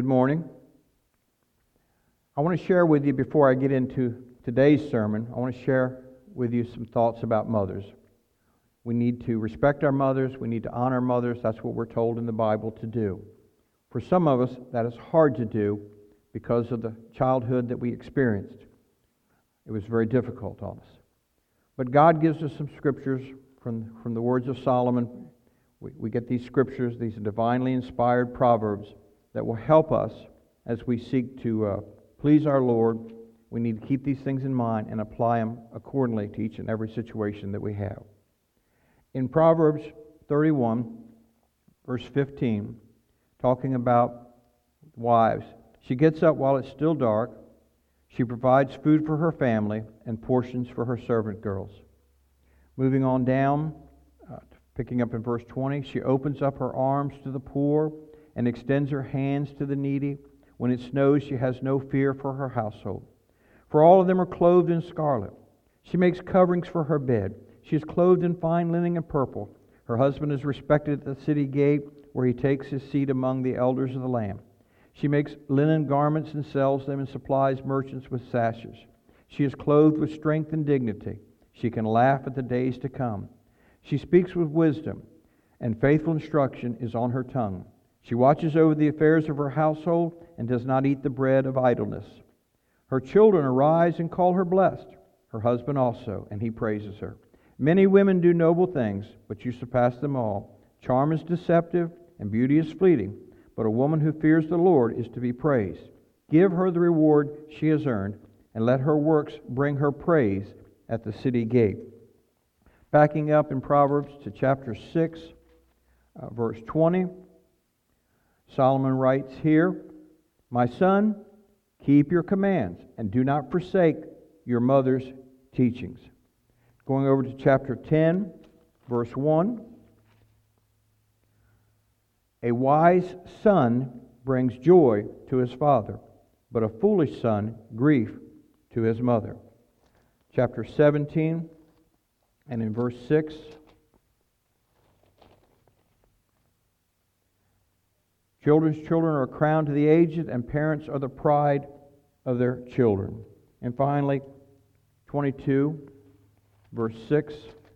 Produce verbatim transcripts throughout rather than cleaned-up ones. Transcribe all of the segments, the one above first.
Good morning. I want to share with you, before I get into today's sermon, I want to share with you some thoughts about mothers. We need to respect our mothers. We need to honor mothers. That's what we're told in the Bible to do. For some of us, that is hard to do because of the childhood that we experienced. It was very difficult on us. But God gives us some scriptures from, from the words of Solomon. We, we get these scriptures, these divinely inspired proverbs that will help us as we seek to uh, please our Lord. We need to keep these things in mind and apply them accordingly to each and every situation that we have. In Proverbs thirty-one, verse fifteen, talking about wives, she gets up while it's still dark. She provides food for her family and portions for her servant girls. Moving on down, uh, picking up in verse twenty, she opens up her arms to the poor and extends her hands to the needy. When it snows, she has no fear for her household. For all of them are clothed in scarlet. She makes coverings for her bed. She is clothed in fine linen and purple. Her husband is respected at the city gate, where he takes his seat among the elders of the land. She makes linen garments and sells them, and supplies merchants with sashes. She is clothed with strength and dignity. She can laugh at the days to come. She speaks with wisdom, and faithful instruction is on her tongue. She watches over the affairs of her household and does not eat the bread of idleness. Her children arise and call her blessed, her husband also, and he praises her. Many women do noble things, but you surpass them all. Charm is deceptive, and beauty is fleeting, but a woman who fears the Lord is to be praised. Give her the reward she has earned, and let her works bring her praise at the city gate. Backing up in Proverbs to chapter six, uh, verse twenty, Solomon writes here, "My son, keep your commands, and do not forsake your mother's teachings." Going over to chapter ten, verse one, "A wise son brings joy to his father, but a foolish son grief to his mother." Chapter seventeen, and in verse six, "Children's children are a crown to the aged, and parents are the pride of their children." And finally, twenty-two, verse six,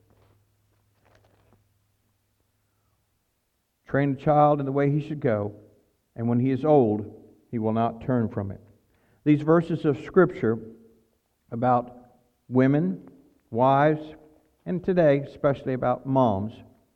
"Train a child in the way he should go, and when he is old, he will not turn from it." These verses of Scripture about women, wives, and today, especially about moms,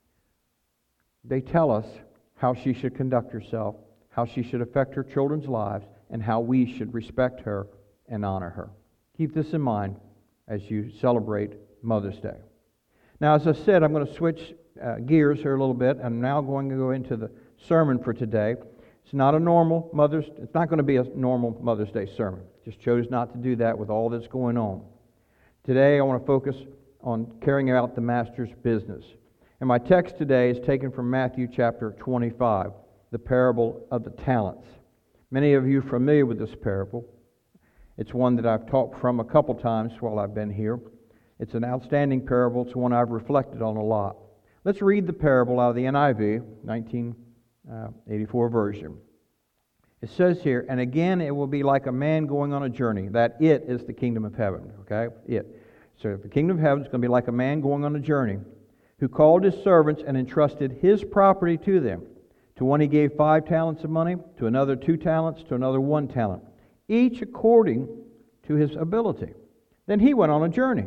they tell us how she should conduct herself, how she should affect her children's lives, and how we should respect her and honor her. Keep this in mind as you celebrate Mother's Day. Now, as I said, I'm going to switch uh, gears here a little bit. I'm now going to go into the sermon for today. It's not a normal Mother's. It's not going to be a normal Mother's Day sermon. Just chose not to do that with all that's going on. Today, I want to focus on carrying out the Master's business. And my text today is taken from Matthew chapter twenty-five, the parable of the talents. Many of you are familiar with this parable. It's one that I've taught from a couple times while I've been here. It's an outstanding parable. It's one I've reflected on a lot. Let's read the parable out of the N I V, nineteen eighty-four version. It says here, "And again it will be like a man going on a journey." That "it" is the kingdom of heaven, okay? It. So the kingdom of heaven is going to be like a man going on a journey, who called his servants and entrusted his property to them. To one he gave five talents of money, to another two talents, to another one talent, each according to his ability. Then he went on a journey.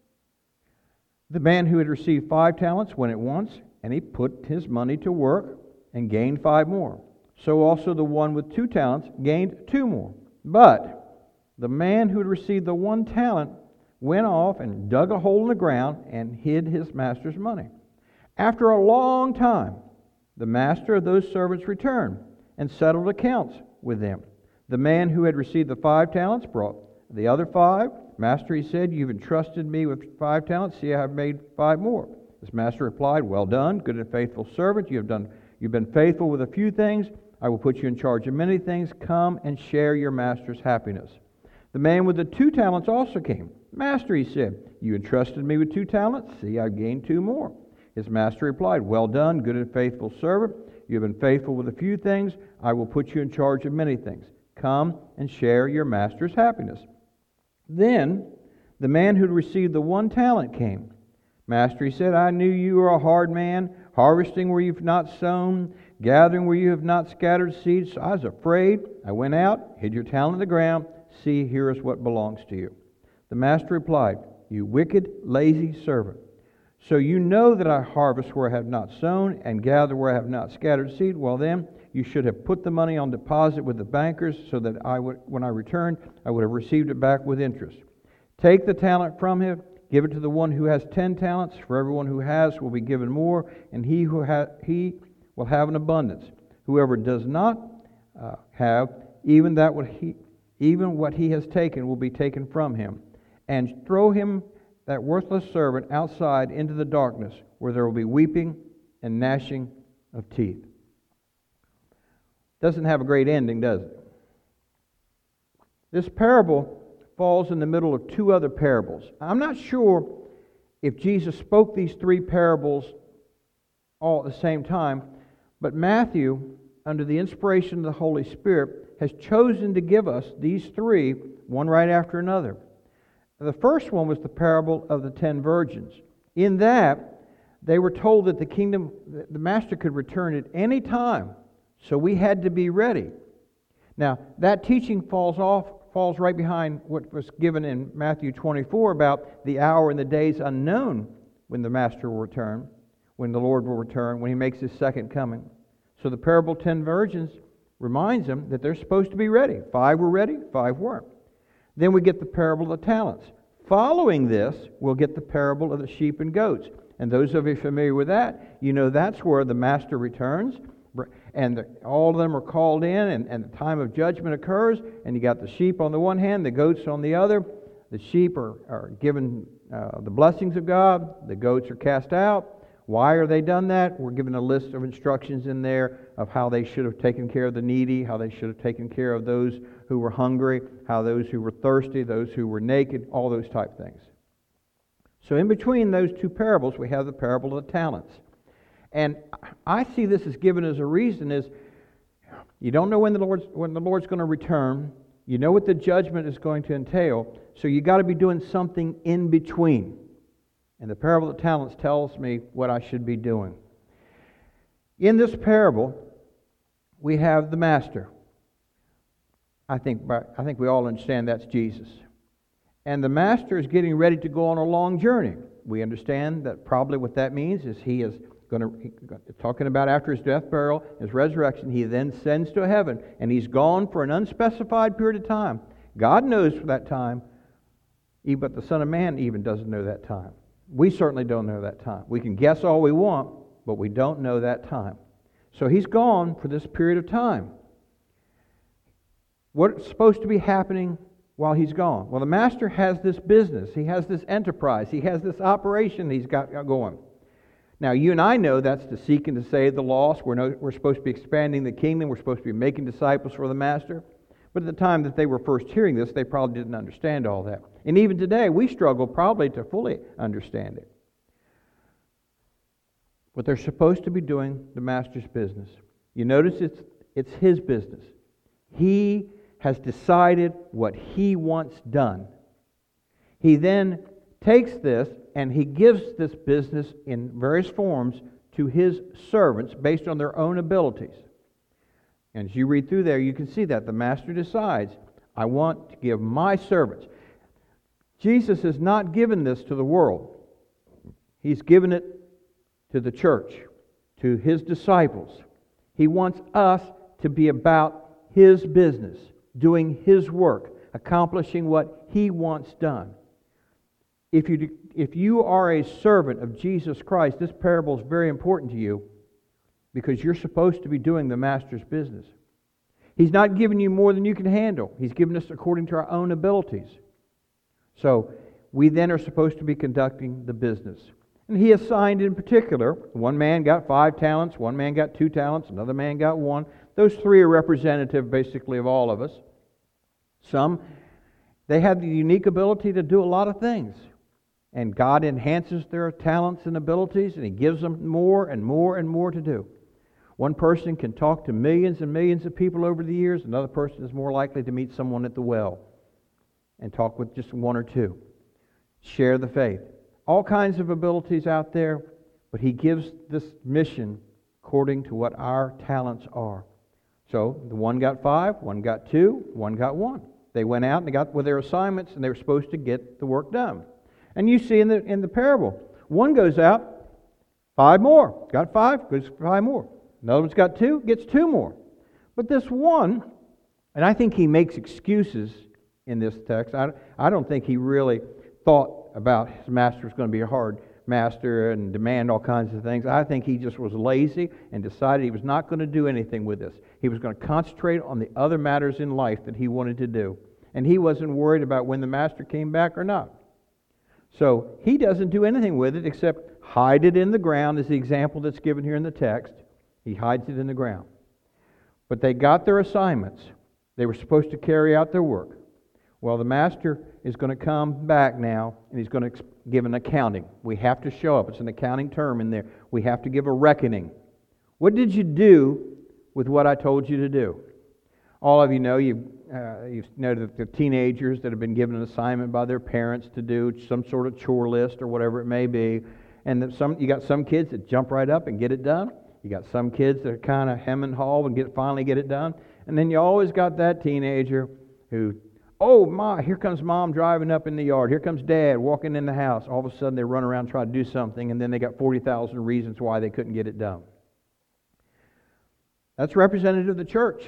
The man who had received five talents went at once, and he put his money to work and gained five more. So also the one with two talents gained two more. But the man who had received the one talent went off and dug a hole in the ground and hid his master's money. After a long time, the master of those servants returned and settled accounts with them. The man who had received the five talents brought the other five. "Master," he said, "you've entrusted me with five talents. See, I have made five more." His master replied, "Well done, good and faithful servant. You have done, you've been faithful with a few things. I will put you in charge of many things. Come and share your master's happiness." The man with the two talents also came. "Master," he said, "you entrusted me with two talents. See, I've gained two more." His master replied, "Well done, good and faithful servant. You have been faithful with a few things. I will put you in charge of many things. Come and share your master's happiness." Then the man who received the one talent came. "Master," he said, "I knew you were a hard man, harvesting where you've not sown, gathering where you have not scattered seeds. So I was afraid. I went out, hid your talent in the ground. See, here is what belongs to you." The master replied, "You wicked, lazy servant. So you know that I harvest where I have not sown and gather where I have not scattered seed. Well then, you should have put the money on deposit with the bankers, so that I would, when I returned, I would have received it back with interest. Take the talent from him, give it to the one who has ten talents. For everyone who has will be given more, and he who ha- he will have an abundance. Whoever does not uh, have, even that what he, even what he has taken will be taken from him. And throw him, that worthless servant, outside into the darkness, where there will be weeping and gnashing of teeth." Doesn't have a great ending, does it? This parable falls in the middle of two other parables. I'm not sure if Jesus spoke these three parables all at the same time, but Matthew, under the inspiration of the Holy Spirit, has chosen to give us these three, one right after another. The first one was the parable of the ten virgins. In that, they were told that the kingdom, the master could return at any time, so we had to be ready. Now, that teaching falls off, falls right behind what was given in Matthew twenty-four about the hour and the days unknown when the master will return, when the Lord will return, when he makes his second coming. So the parable of ten virgins reminds them that they're supposed to be ready. Five were ready, five weren't. Then we get the parable of the talents. Following this, we'll get the parable of the sheep and goats. And those of you familiar with that, you know that's where the master returns, and the, all of them are called in, and, and the time of judgment occurs, and you got the sheep on the one hand, the goats on the other. The sheep are, are given uh, the blessings of God, the goats are cast out. Why are they done that? We're given a list of instructions in there of how they should have taken care of the needy, how they should have taken care of those who were hungry, how those who were thirsty, those who were naked, all those type things. So in between those two parables, we have the parable of the talents. And I see this as given as a reason is you don't know when the Lord's, when the Lord's going to return. You know what the judgment is going to entail. So you got to be doing something in between. And the parable of the talents tells me what I should be doing. In this parable, we have the master. I think, I think we all understand that's Jesus. And the master is getting ready to go on a long journey. We understand that probably what that means is he is going to, talking about after his death, burial, his resurrection, he then sends to heaven, and he's gone for an unspecified period of time. God knows for that time, but the Son of Man even doesn't know that time. We certainly don't know that time. We can guess all we want, but we don't know that time. So he's gone for this period of time. What's supposed to be happening while he's gone? Well, the master has this business. He has this enterprise. He has this operation he's got going. Now, you and I know that's to seek and to save the lost. We're, no, we're supposed to be expanding the kingdom. We're supposed to be making disciples for the master. But at the time that they were first hearing this, they probably didn't understand all that. And even today, we struggle probably to fully understand it. But they're supposed to be doing the master's business. You notice it's, it's his business. He has decided what he wants done. He then takes this and he gives this business in various forms to his servants based on their own abilities. And as you read through there, you can see that the master decides, I want to give my servants. Jesus has not given this to the world. He's given it to the church, to his disciples. He wants us to be about his business, doing his work, accomplishing what he wants done. If you, if you are a servant of Jesus Christ, this parable is very important to you because you're supposed to be doing the master's business. He's not giving you more than you can handle. He's given us according to our own abilities. So we then are supposed to be conducting the business. And he assigned in particular, one man got five talents, one man got two talents, another man got one. Those three are representative basically of all of us. Some, they have the unique ability to do a lot of things. And God enhances their talents and abilities, and he gives them more and more and more to do. One person can talk to millions and millions of people over the years. Another person is more likely to meet someone at the well and talk with just one or two. Share the faith. All kinds of abilities out there, but He gives this mission according to what our talents are. So the one got five, one got two, one got one. They went out and they got with their assignments, and they were supposed to get the work done. And you see in the in the parable, one goes out, five more. Got five, goes five more. Another one's got two, gets two more. But this one, and I think he makes excuses in this text. I, I don't think he really thought about his master was going to be a hard master and demand all kinds of things. I think he just was lazy and decided he was not going to do anything with this. He was going to concentrate on the other matters in life that he wanted to do. And he wasn't worried about when the master came back or not. So he doesn't do anything with it except hide it in the ground, is the example that's given here in the text. He hides it in the ground. But they got their assignments. They were supposed to carry out their work. Well, the master is going to come back now, and he's going to give an accounting. We have to show up. It's an accounting term in there. We have to give a reckoning. What did you do with what I told you to do? All of you know, you've, uh, you know that the teenagers that have been given an assignment by their parents to do some sort of chore list or whatever it may be. And that some you got some kids that jump right up and get it done. You got some kids that are kind of hem and haw and get finally get it done. And then you always got that teenager who, oh my, here comes mom driving up in the yard. Here comes dad walking in the house. All of a sudden they run around and try to do something, and then they got forty thousand reasons why they couldn't get it done. That's representative of the church.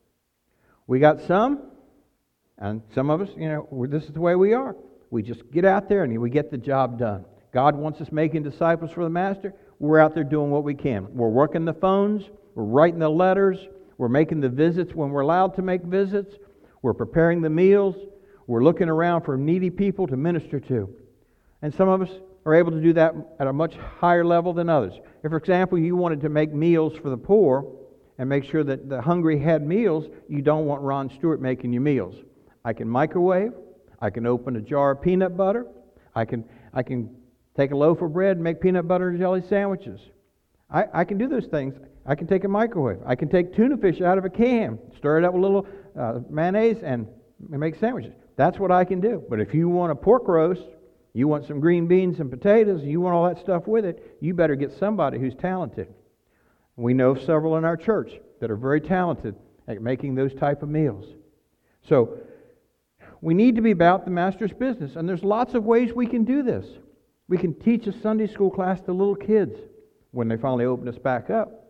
We got some, and some of us, you know, this is the way we are. We just get out there and we get the job done. God wants us making disciples for the Master. We're out there doing what we can. We're working the phones. We're writing the letters. We're making the visits when we're allowed to make visits. We're preparing the meals. We're looking around for needy people to minister to. And some of us are able to do that at a much higher level than others. If, for example, you wanted to make meals for the poor and make sure that the hungry had meals, you don't want Ron Stewart making you meals. I can microwave. I can open a jar of peanut butter. I can I can take a loaf of bread and make peanut butter and jelly sandwiches. I, I can do those things. I can take a microwave. I can take tuna fish out of a can, stir it up with a little uh, mayonnaise, and make sandwiches. That's what I can do. But if you want a pork roast, you want some green beans and potatoes, you want all that stuff with it, you better get somebody who's talented. We know several in our church that are very talented at making those type of meals. So we need to be about the Master's business, and there's lots of ways we can do this. We can teach a Sunday school class to little kids when they finally open us back up.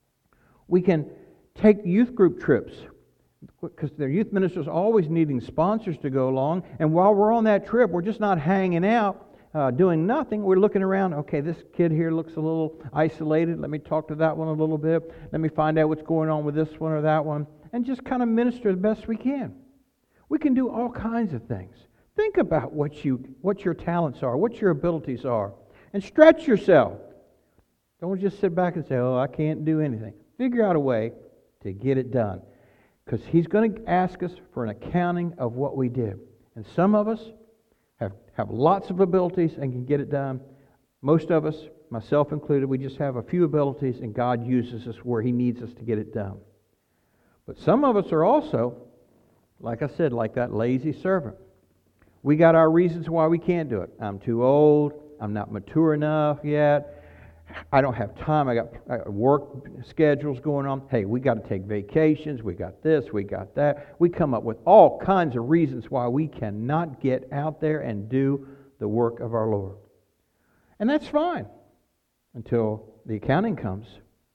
We can take youth group trips, because their youth ministers are always needing sponsors to go along, and while we're on that trip, we're just not hanging out, uh, doing nothing. We're looking around, okay, this kid here looks a little isolated. Let me talk to that one a little bit. Let me find out what's going on with this one or that one, and just kind of minister the best we can. We can do all kinds of things. Think about what you what your talents are, what your abilities are, and stretch yourself. Don't just sit back and say, oh, I can't do anything. Figure out a way to get it done, because He's going to ask us for an accounting of what we did. And some of us have, have lots of abilities and can get it done. Most of us, myself included, we just have a few abilities, and God uses us where He needs us to get it done. But some of us are also, like I said, like that lazy servant. We got our reasons why we can't do it. I'm too old. I'm not mature enough yet. I don't have time. I got, I got work schedules going on. Hey, we got to take vacations. We got this. We got that. We come up with all kinds of reasons why we cannot get out there and do the work of our Lord. And that's fine until the accounting comes.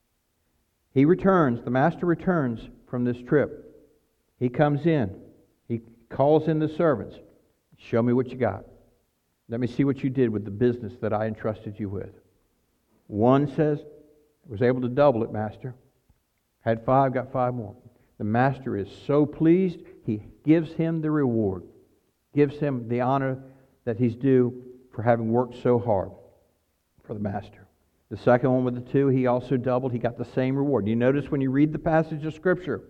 He returns. The Master returns from this trip. He comes in. He calls in the servants. Show me what you got. Let me see what you did with the business that I entrusted you with. One says, was able to double it, Master. Had five, got five more. The Master is so pleased, He gives him the reward. Gives him the honor that he's due for having worked so hard for the Master. The second one with the two, he also doubled. He got the same reward. You notice when you read the passage of Scripture,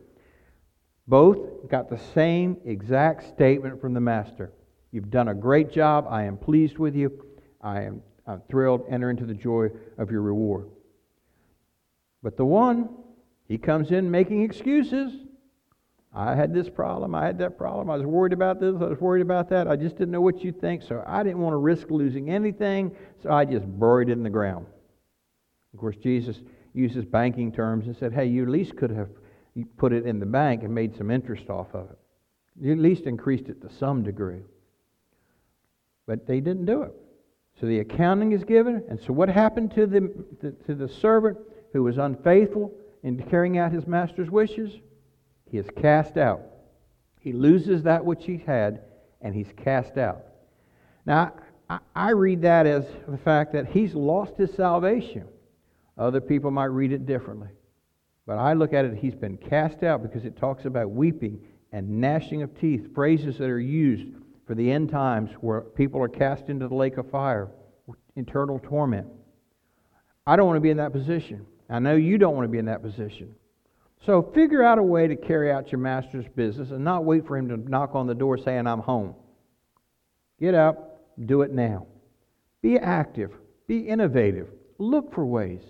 both got the same exact statement from the Master. You've done a great job. I am pleased with you. I am I'm thrilled. Enter into the joy of your reward. But the one, he comes in making excuses. I had this problem, I had that problem, I was worried about this, I was worried about that, I just didn't know what you'd think, so I didn't want to risk losing anything, so I just buried it in the ground. Of course, Jesus uses banking terms and said, hey, you at least could have put it in the bank and made some interest off of it. You at least increased it to some degree. But they didn't do it. So the accounting is given, and so what happened to the, the to the servant who was unfaithful in carrying out his master's wishes? He is cast out. He loses that which he had, and he's cast out. Now, I, I read that as the fact that he's lost his salvation. Other people might read it differently. But I look at it, he's been cast out, because it talks about weeping and gnashing of teeth, phrases that are used for the end times where people are cast into the lake of fire, eternal torment. I don't want to be in that position. I know you don't want to be in that position. So figure out a way to carry out your master's business and not wait for him to knock on the door saying, I'm home. Get up, do it now. Be active, be innovative, look for ways.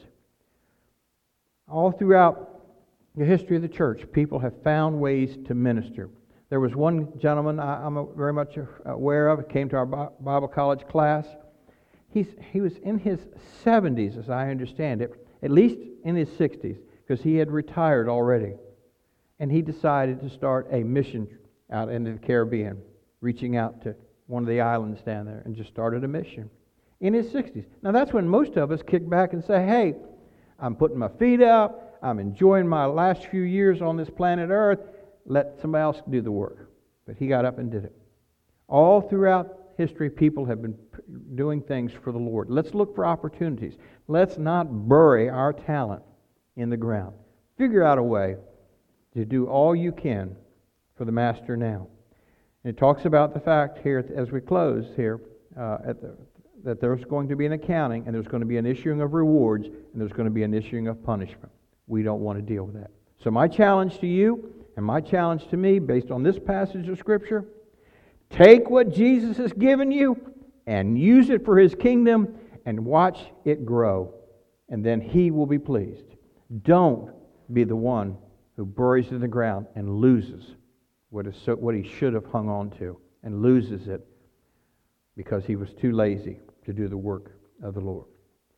All throughout the history of the church, people have found ways to minister. There was one gentleman I'm very much aware of, came to our Bible college class. He's, he was in his seventies, as I understand it, at least in his sixties. Because he had retired already. And he decided to start a mission out into the Caribbean, reaching out to one of the islands down there, and just started a mission in his sixties. Now that's when most of us kick back and say, hey, I'm putting my feet up, I'm enjoying my last few years on this planet Earth, let somebody else do the work. But he got up and did it. All throughout history, people have been doing things for the Lord. Let's look for opportunities. Let's not bury our talent in the ground. Figure out a way to do all you can for the Master now. And it talks about the fact here, as we close here, uh, at the, that there's going to be an accounting, and there's going to be an issuing of rewards, and there's going to be an issuing of punishment. We don't want to deal with that. So my challenge to you, and my challenge to me, based on this passage of Scripture, take what Jesus has given you and use it for His kingdom, and watch it grow, and then He will be pleased. Don't be the one who buries it in the ground and loses what is so, what he should have hung on to, and loses it because he was too lazy to do the work of the Lord.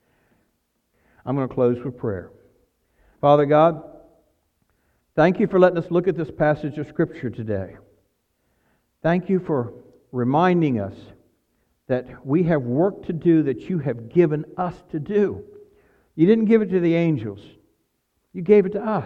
I'm going to close with prayer. Father God, thank you for letting us look at this passage of Scripture today. Thank you for reminding us that we have work to do that you have given us to do. You didn't give it to the angels. You gave it to us.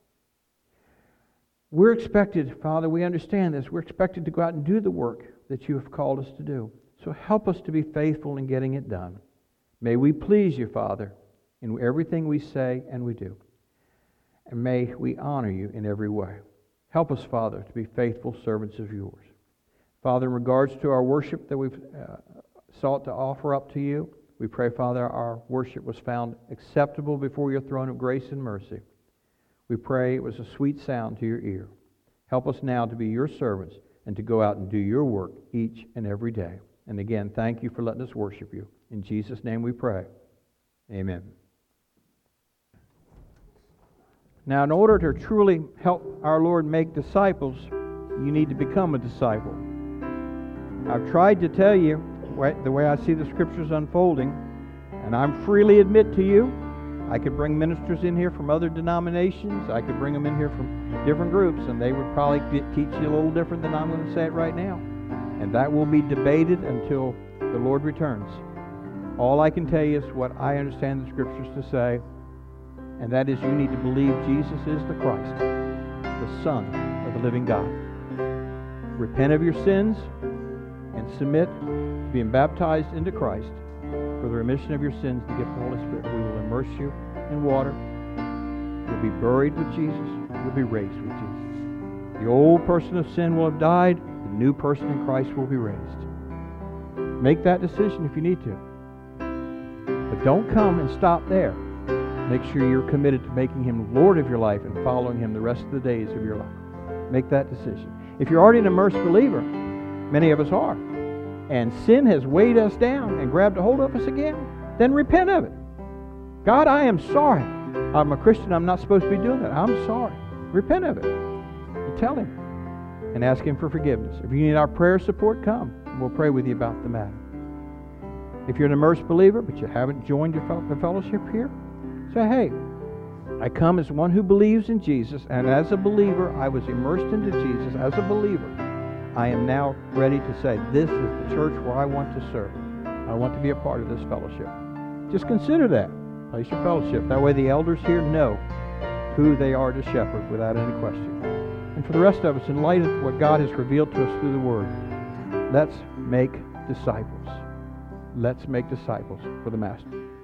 We're expected, Father, we understand this, we're expected to go out and do the work that you have called us to do. So help us to be faithful in getting it done. May we please you, Father, in everything we say and we do. And may we honor you in every way. Help us, Father, to be faithful servants of yours. Father, in regards to our worship that we've uh, sought to offer up to you, we pray, Father, our worship was found acceptable before your throne of grace and mercy. We pray it was a sweet sound to your ear. Help us now to be your servants and to go out and do your work each and every day. And again, thank you for letting us worship you. In Jesus' name we pray. Amen. Now, in order to truly help our Lord make disciples, you need to become a disciple. I've tried to tell you the way I see the Scriptures unfolding, and I freely admit to you, I could bring ministers in here from other denominations, I could bring them in here from different groups, and they would probably teach you a little different than I'm going to say it right now. And that will be debated until the Lord returns. All I can tell you is what I understand the Scriptures to say, and that is you need to believe Jesus is the Christ, the Son of the living God. Repent of your sins and submit to being baptized into Christ for the remission of your sins, to get the Holy Spirit. We will immerse you in water. You'll be buried with Jesus. You'll be raised with Jesus. The old person of sin will have died. The new person in Christ will be raised. Make that decision if you need to. But don't come and stop there. Make sure you're committed to making Him Lord of your life and following Him the rest of the days of your life. Make that decision. If you're already an immersed believer, many of us are, and sin has weighed us down and grabbed a hold of us again, then repent of it. God, I am sorry. I'm a Christian, I'm not supposed to be doing that. I'm sorry. Repent of it. You tell him and ask him for forgiveness. If you need our prayer support, come and we'll pray with you about the matter. If you're an immersed believer but you haven't joined your fel- the fellowship here, say, hey, I come as one who believes in Jesus, and as a believer, I was immersed into Jesus. As a believer, I am now ready to say, this is the church where I want to serve. I want to be a part of this fellowship. Just consider that. Place your fellowship. That way the elders here know who they are to shepherd without any question. And for the rest of us, in light of what God has revealed to us through the Word, let's make disciples. Let's make disciples for the Master.